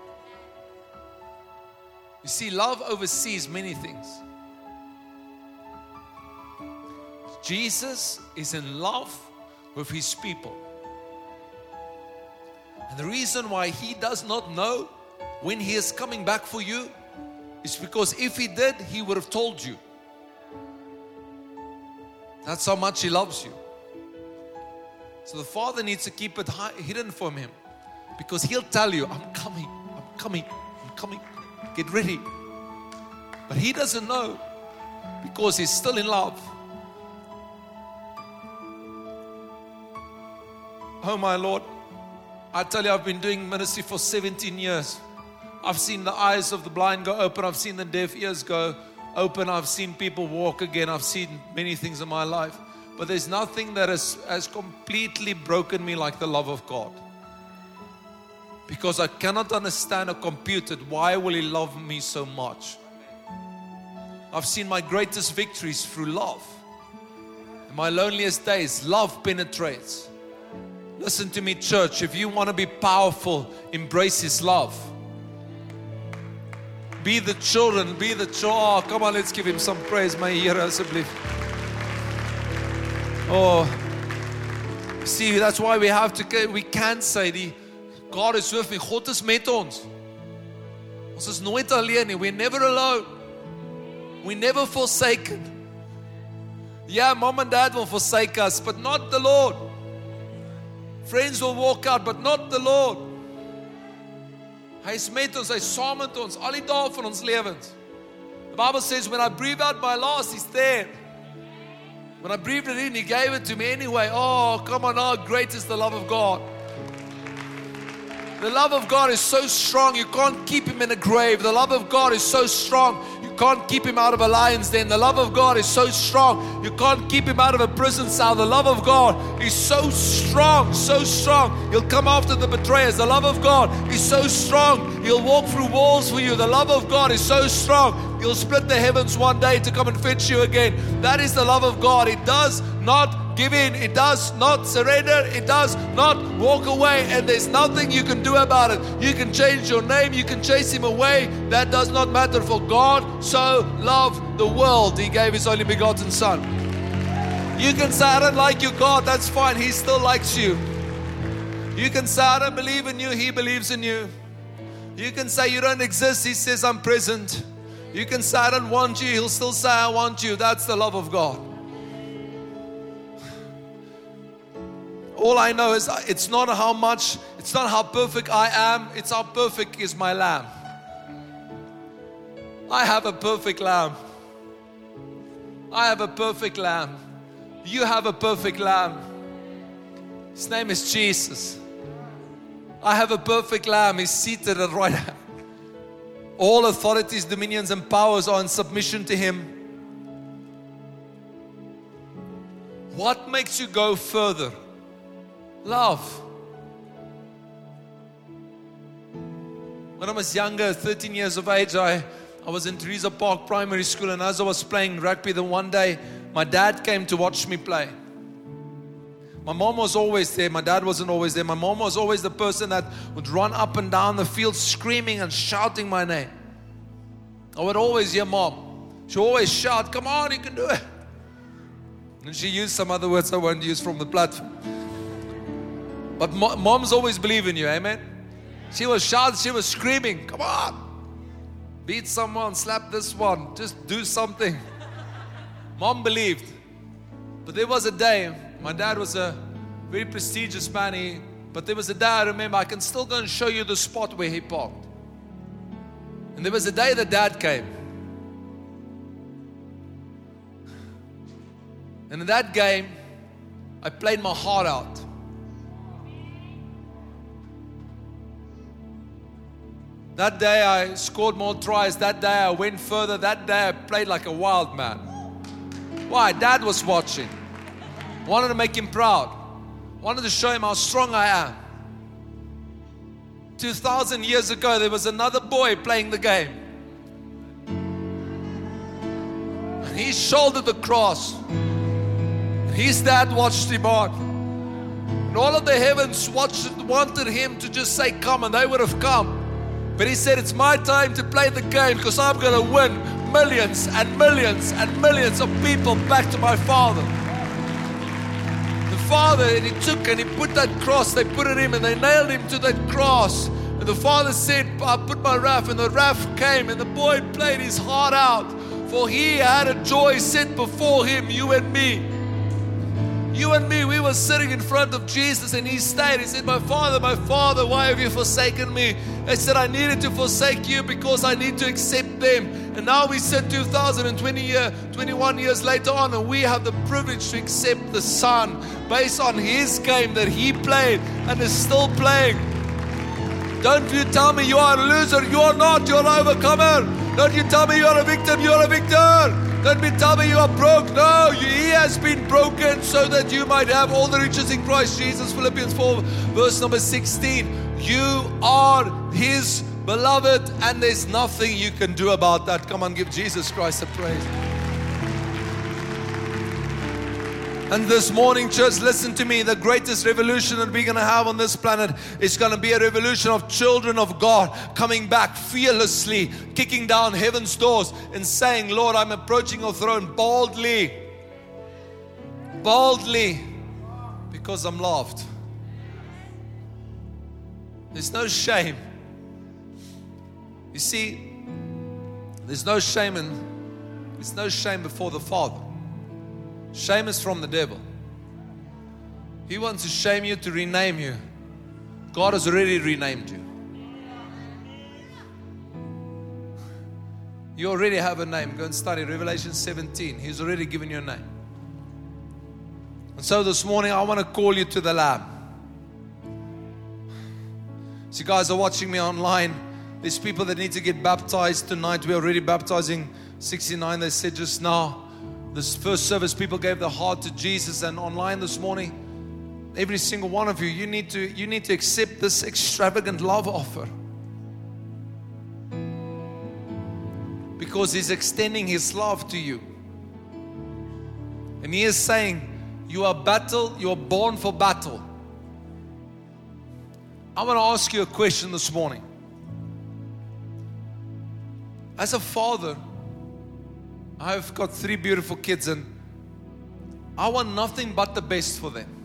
You see, love oversees many things. Jesus is in love with His people. And the reason why He does not know when He is coming back for you is because if He did, He would have told you. That's how much He loves you. So the Father needs to keep it high, hidden from Him, because He'll tell you, I'm coming, I'm coming, I'm coming, get ready. But He doesn't know because He's still in love. Oh my Lord, I tell you, I've been doing ministry for seventeen years. I've seen the eyes of the blind go open. I've seen the deaf ears go open. I've seen people walk again. I've seen many things in my life. But there's nothing that has, has completely broken me like the love of God. Because I cannot understand or compute it. Why will He love me so much? I've seen my greatest victories through love. In my loneliest days, love penetrates. Listen to me, church. If you want to be powerful, embrace His love. Be the children, be the child. Oh, come on, let's give Him some praise, my Here, asseblief. Oh, see, that's why we have to, we can't say, die, God is with me, God is met ons. Ons is nooit alleen nie. We're never alone. We're never forsaken. Yeah, mom and dad will forsake us, but not the Lord. Friends will walk out, but not the Lord. Hy is met ons, hy is saam met ons, al die dae van ons lewens. The Bible says, when I breathe out my last, He's there. When I breathed it in, He gave it to me anyway. Oh, come on, how great is the love of God. The love of God is so strong, you can't keep Him in a grave. The love of God is so strong, you can't keep Him out of a lion's den. The love of God is so strong, you can't keep Him out of a prison cell. The love of God is so strong, so strong. He'll come after the betrayers. The love of God is so strong, He'll walk through walls for you. The love of God is so strong, He'll split the heavens one day to come and fetch you again. That is the love of God. It does not give in. It does not surrender. It does not walk away. And there's nothing you can do about it. You can change your name. You can chase Him away. That does not matter. For God so loved the world, He gave His only begotten Son. You can say, I don't like you, God. That's fine. He still likes you. You can say, I don't believe in you. He believes in you. You can say, you don't exist. He says, I'm present. You can say, I don't want you. He'll still say, I want you. That's the love of God. All I know is it's not how much, it's not how perfect I am, it's how perfect is my lamb. I have a perfect lamb. I have a perfect lamb. You have a perfect lamb. His name is Jesus. I have a perfect lamb. He's seated at right hand. All authorities, dominions, and powers are in submission to Him. What makes you go further? Love. When I was younger, thirteen years of age, I, I was in Teresa Park Primary School, and as I was playing rugby, then one day, my dad came to watch me play. My mom was always there. My dad wasn't always there. My mom was always the person that would run up and down the field screaming and shouting my name. I would always hear mom. She would always shout, come on, you can do it. And she used some other words I won't use from the platform. But moms always believe in you, amen? She was shouting, she was screaming, come on. Beat someone, slap this one, just do something. Mom believed. But there was a day, my dad was a very prestigious man, he, but there was a day I remember, I can still go and show you the spot where he parked. And there was a day that dad came. And in that game, I played my heart out. That day I scored more tries. That day I went further. That day I played like a wild man. Why? Dad was watching. Wanted to make him proud. Wanted to show him how strong I am. two thousand years ago, there was another boy playing the game. And he shouldered the cross. His dad watched him on. And all of the heavens watched, wanted him to just say, come, and they would have come. But he said, it's my time to play the game because I'm going to win millions and millions and millions of people back to my Father. The Father, and he took and he put that cross, they put it in and they nailed him to that cross. And the Father said, I put my wrath, and the wrath came, and the boy played his heart out. For he had a joy set before him, you and me. You and me, we were sitting in front of Jesus and he stayed. He said, my Father, my Father, why have you forsaken me? I said, I needed to forsake you because I need to accept them. And now we sit two thousand twenty year, twenty-one years later on, and we have the privilege to accept the Son based on his game that he played and is still playing. Don't you tell me you are a loser. You are not. You are an overcomer. Don't you tell me you are a victim. You are a victor. Don't be tell me you are broke. No, he has been broken so that you might have all the riches in Christ Jesus. Philippians four, verse number sixteen. You are his beloved, and there's nothing you can do about that. Come on, give Jesus Christ a praise. And this morning, church, listen to me. The greatest revolution that we're going to have on this planet is going to be a revolution of children of God coming back fearlessly, kicking down heaven's doors and saying, Lord, I'm approaching your throne boldly. Boldly. Because I'm loved. There's no shame. You see, there's no shame in, there's no shame before the Father. Shame is from the devil. He wants to shame you, to rename you. God has already renamed you. You already have a name. Go and study Revelation seventeen. He's already given you a name. And so this morning I want to call you to the Lamb. So you guys are watching me online. There's people that need to get baptized tonight. We're already baptizing sixty-nine. They said just now. This first service, people gave their heart to Jesus, and online this morning, every single one of you, you need to, you need to accept this extravagant love offer. Because He's extending His love to you. And He is saying, you are battle, you are born for battle. I want to ask you a question this morning. As a father, I've got three beautiful kids and I want nothing but the best for them.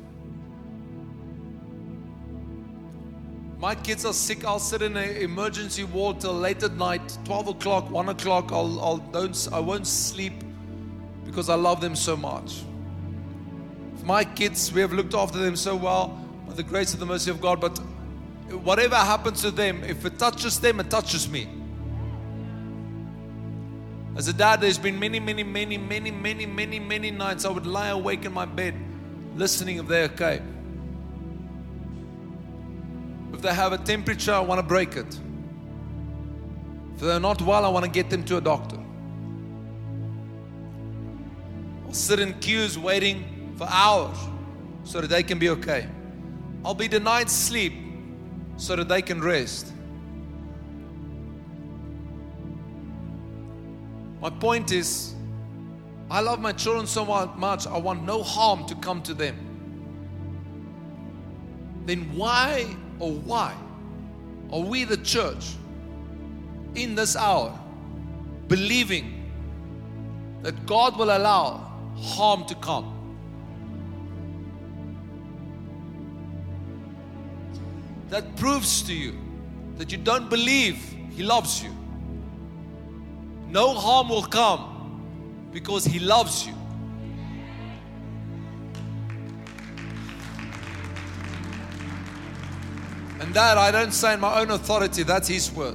My kids are sick. I'll sit in an emergency ward till late at night, twelve o'clock, one o'clock. I'll, I'll don't, I won't sleep because I love them so much. My kids, we have looked after them so well by the grace and the mercy of God. But whatever happens to them, if it touches them, it touches me. As a dad, there's been many, many, many, many, many, many, many nights I would lie awake in my bed listening if they're okay. If they have a temperature, I want to break it. If they're not well, I want to get them to a doctor. I'll sit in queues waiting for hours so that they can be okay. I'll be denied sleep so that they can rest. My point is, I love my children so much, I want no harm to come to them. Then why, or why, are we the church in this hour believing that God will allow harm to come? That proves to you that you don't believe He loves you. No harm will come because He loves you. And that I don't say in my own authority, that's His word.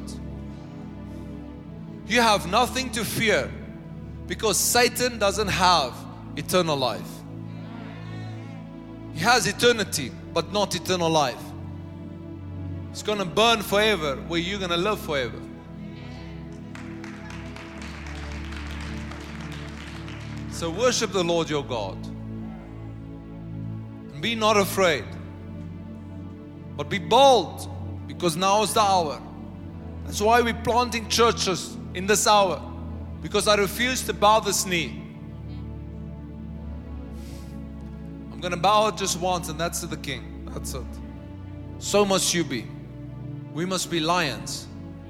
You have nothing to fear because Satan doesn't have eternal life. He has eternity, but not eternal life. It's going to burn forever where you're going to live forever. So worship the Lord your God. And be not afraid. But be bold, because now is the hour. That's why we're planting churches in this hour. Because I refuse to bow this knee. I'm going to bow it just once, and that's to the King. That's it. So must you be. We must be lions.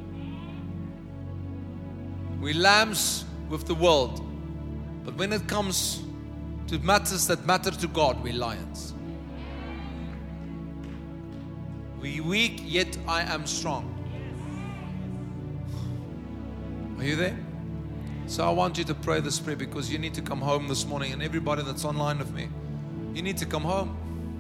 We're lambs with the world. But when it comes to matters that matter to God, we're lions. We weak, yet I am strong. Are you there? So I want you to pray this prayer because you need to come home this morning, and everybody that's online with me, you need to come home.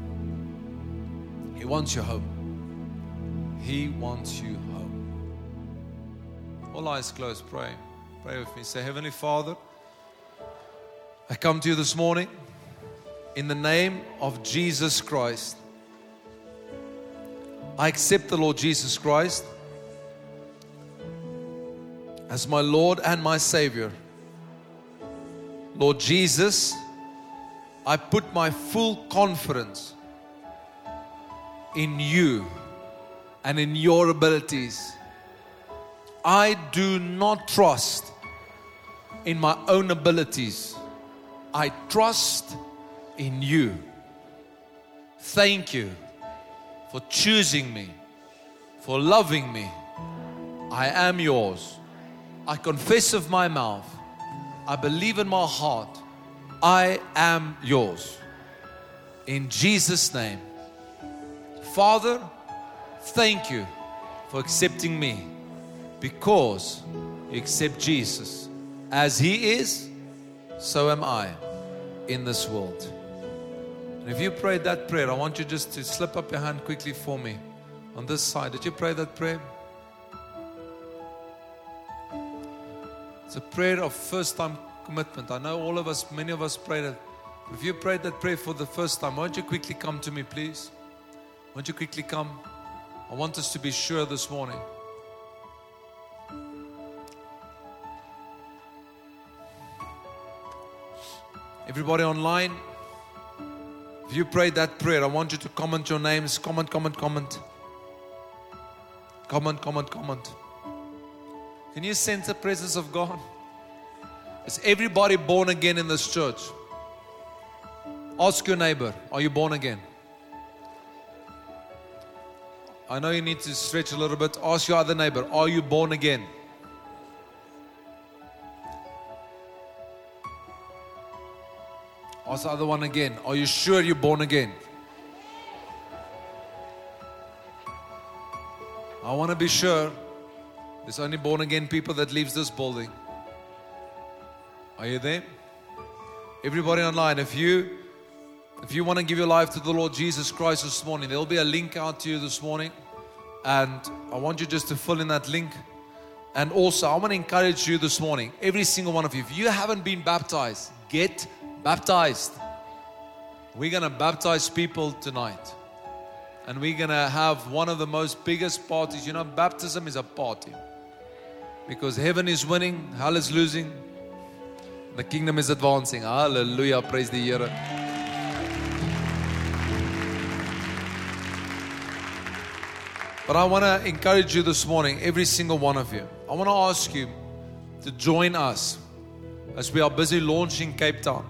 He wants you home. He wants you home. All eyes closed, pray. Pray with me. Say, Heavenly Father, I come to you this morning in the name of Jesus Christ. I accept the Lord Jesus Christ as my Lord and my Savior. Lord Jesus, I put my full confidence in you and in your abilities. I do not trust in my own abilities. I trust in you. Thank you for choosing me, for loving me. I am yours. I confess with my mouth. I believe in my heart. I am yours. In Jesus' name. Father, thank you for accepting me, because you accept Jesus. As He is, so am I in this world. And if you prayed that prayer, I want you just to slip up your hand quickly for me on this side. Did you pray that prayer? It's a prayer of first-time commitment. I know all of us, many of us prayed it. If you prayed that prayer for the first time, won't you quickly come to me, please? Won't you quickly come? I want us to be sure this morning. Everybody online, if you prayed that prayer, I want you to comment your names. Comment, comment, comment. Comment, comment, comment. Can you sense the presence of God? Is everybody born again in this church? Ask your neighbor, are you born again? I know you need to stretch a little bit. Ask your other neighbor, are you born again? Ask the other one again, are you sure you're born again? I want to be sure. There's only born again people that leaves this building. Are you there? Everybody online, if you if you want to give your life to the Lord Jesus Christ this morning, there'll be a link out to you this morning, and I want you just to fill in that link. And also, I want to encourage you this morning, every single one of you, if you haven't been baptized, get baptized. We're going to baptize people tonight, and we're going to have one of the most biggest parties. You know, baptism is a party, because heaven is winning, hell is losing, the kingdom is advancing. Hallelujah, praise the Lord. But I want to encourage you this morning, every single one of you. I want to ask you to join us as we are busy launching Cape Town.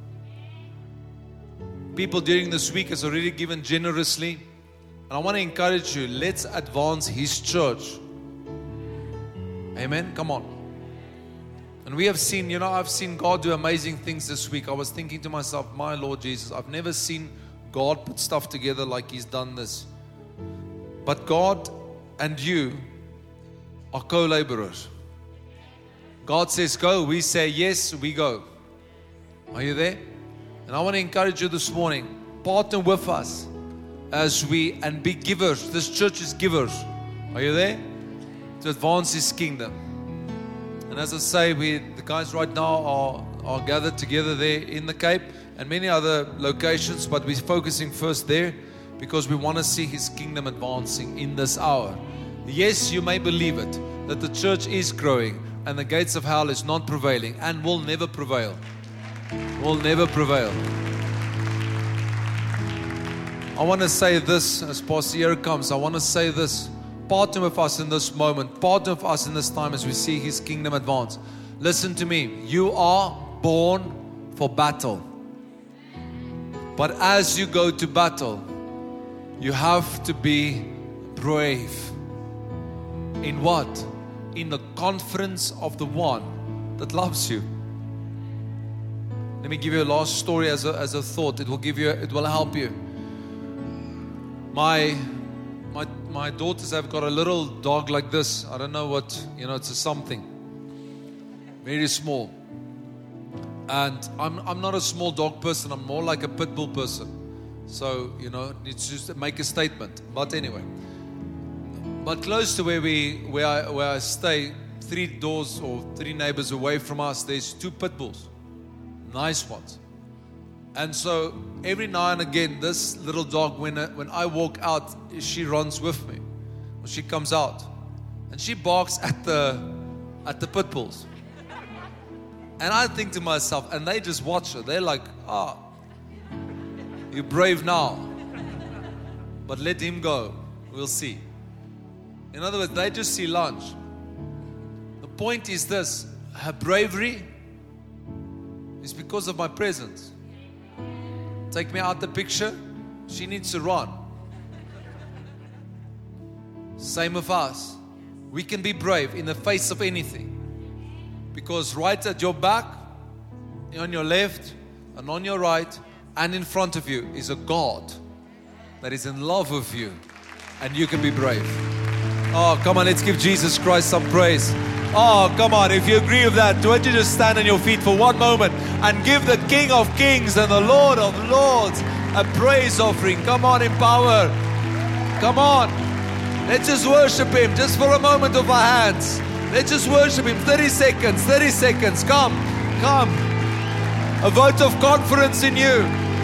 People during this week has already given generously. And I want to encourage you, let's advance His church. Amen? Come on. And we have seen, you know, I've seen God do amazing things this week. I was thinking to myself, my Lord Jesus, I've never seen God put stuff together like He's done this. But God and you are co-laborers. God says go, we say yes, we go. Are you there? And I want to encourage you this morning, partner with us as we, and be givers. This church is givers. Are you there? To advance His kingdom. And as I say, we, the guys right now are, are gathered together there in the Cape and many other locations, but we're focusing first there because we want to see His kingdom advancing in this hour. Yes, you may believe it, that the church is growing and the gates of hell is not prevailing and will never prevail. Will never prevail. I want to say this as Pastor Eric comes. I want to say this. Partner with us in this moment. Partner with us in this time as we see His kingdom advance. Listen to me. You are born for battle. But as you go to battle, you have to be brave. In what? In the confidence of the one that loves you. Let me give you a last story as a, as a thought. It will give you, it will help you. My, my, my daughters have got a little dog like this. I don't know what, you know, it's a something. Very small. And I'm, I'm not a small dog person. I'm more like a pit bull person. So, you know, it's just to make a statement. But anyway. But close to where we, where I, where I stay, three doors or three neighbors away from us, there's two pit bulls. Nice ones. And so every now and again, this little dog, when I, when I walk out, she runs with me. She comes out and she barks at the at the pit bulls. And I think to myself, and they just watch her. They're like, "Ah, oh, you're brave now, but let him go. We'll see." In other words, they just see lunch. The point is this: her bravery is because of my presence. Take me out the picture, she needs to run. Same with us. We can be brave in the face of anything. Because right at your back, on your left, and on your right, and in front of you is a God that is in love with you. And you can be brave. Oh, come on, let's give Jesus Christ some praise. Oh, come on, if you agree with that, don't you just stand on your feet for one moment and give the King of Kings and the Lord of Lords a praise offering. Come on, in power. Come on. Let's just worship Him just for a moment of our hands. Let's just worship Him. thirty seconds, thirty seconds. Come, come. A vote of confidence in you.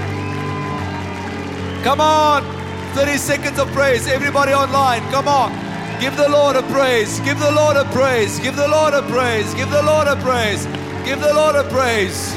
Come on. thirty seconds of praise. Everybody online, come on. Give the Lord a praise. Give the Lord a praise. Give the Lord a praise. Give the Lord a praise. Give the Lord a praise.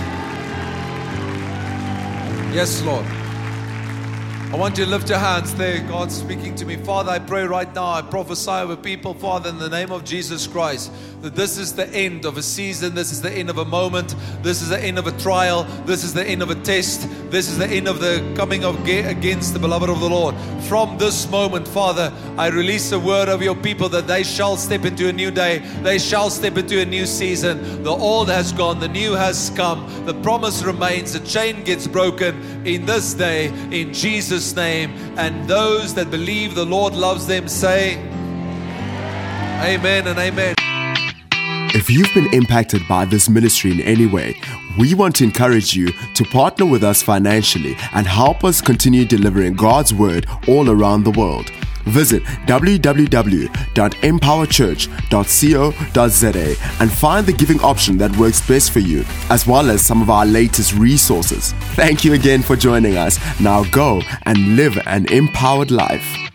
Yes, Lord. I want you to lift your hands there. God's speaking to me. Father, I pray right now. I prophesy over people, Father, in the name of Jesus Christ, that this is the end of a season. This is the end of a moment. This is the end of a trial. This is the end of a test. This is the end of the coming of against the beloved of the Lord. From this moment, Father, I release a word of your people that they shall step into a new day. They shall step into a new season. The old has gone. The new has come. The promise remains. The chain gets broken in this day, in Jesus' name. And those that believe the Lord loves them say amen and amen. If you've been impacted by this ministry in any way, we want to encourage you to partner with us financially and help us continue delivering God's word all around the world. Visit w w w dot empower church dot co dot z a and find the giving option that works best for you, as well as some of our latest resources. Thank you again for joining us. Now go and live an empowered life.